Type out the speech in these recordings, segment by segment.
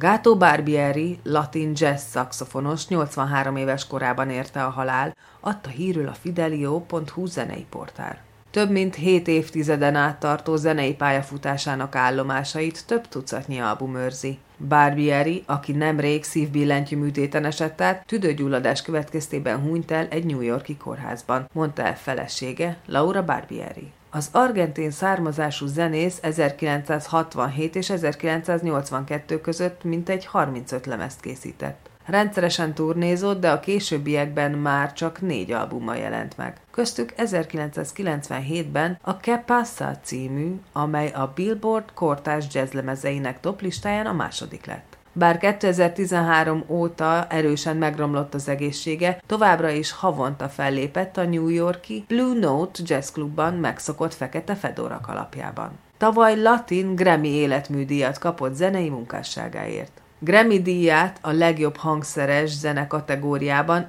Gato Barbieri, latin jazz szaxofonos 83 éves korában érte a halál, adta hírül a Fidelio.hu zenei portál. Több mint 7 évtizeden át tartó zenei pályafutásának állomásait több tucatnyi album őrzi. Barbieri, aki nemrég szívbillentyű műtéten esett át, tüdőgyulladás következtében hunyt el egy New York-i kórházban, mondta el felesége, Laura Barbieri. Az argentin származású zenész 1967 és 1982 között mintegy 35 lemezt készített. Rendszeresen turnézott, de a későbbiekben már csak 4 albuma jelent meg. Köztük 1997-ben a Que Pasa című, amely a Billboard kortárs jazzlemezeinek toplistáján a második lett. Bár 2013 óta erősen megromlott az egészsége, továbbra is havonta fellépett a New York-i Blue Note Jazz Clubban megszokott fekete fedora kalapjában. Tavaly latin Grammy életműdíjat kapott zenei munkásságáért. Grammy díját a legjobb hangszeres zene kategóriában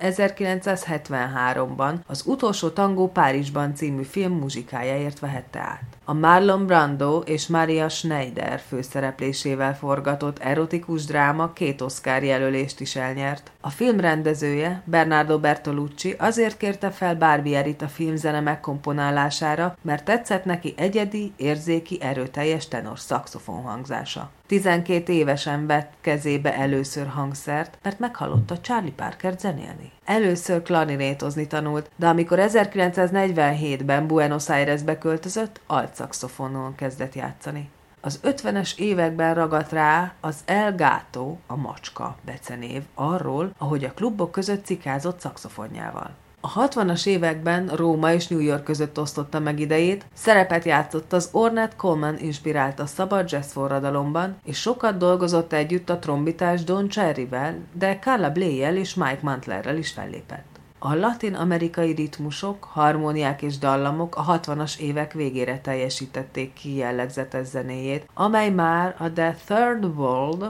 1973-ban az Utolsó tangó Párizsban című film muzsikájáért vehette át. A Marlon Brando és Maria Schneider főszereplésével forgatott erotikus dráma 2 Oscar jelölést is elnyert. A film rendezője, Bernardo Bertolucci azért kérte fel Barbierit a filmzene megkomponálására, mert tetszett neki egyedi, érzéki, erőteljes tenor szaxofon hangzása. 12 évesen vett kezébe először hangszert, mert meghallotta Charlie Parkert zenélni. Először klarinétozni tanult, de amikor 1947-ben Buenos Airesbe költözött, altszaxofonon kezdett játszani. Az 50-es években ragadt rá az El Gato, a macska becenév arról, ahogy a klubok között cikázott szaxofonjával. A 60-as években Róma és New York között osztotta meg idejét, szerepet játszott az Ornette Coleman inspirálta szabad jazz forradalomban, és sokat dolgozott együtt a trombitás Don Cherryvel, de Carla Bley-jel és Mike Mantlerrel is fellépett. A latin-amerikai ritmusok, harmóniák és dallamok a 60-as évek végére teljesítették ki jellegzetes zenéjét, amely már a The Third World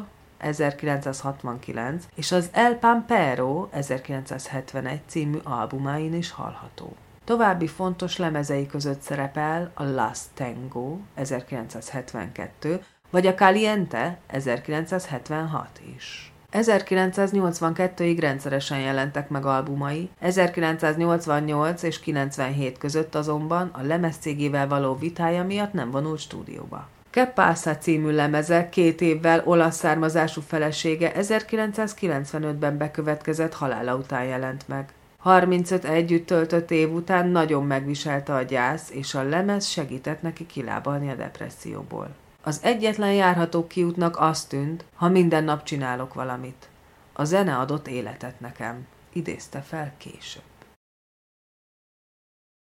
1969 és az El Pampero 1971 című albumáin is hallható. További fontos lemezei között szerepel a Last Tango 1972 vagy a Caliente 1976 is. 1982-ig rendszeresen jelentek meg albumai, 1988 és 97 között azonban a lemezcégével való vitája miatt nem vonult stúdióba. Que Pasa című lemeze 2 évvel olasz származású felesége 1995-ben bekövetkezett halála után jelent meg. 35 együtt töltött év után nagyon megviselte a gyász, és a lemez segített neki kilábalni a depresszióból. Az egyetlen járható kiútnak az tűnt, ha minden nap csinálok valamit. A zene adott életet nekem, idézte fel később.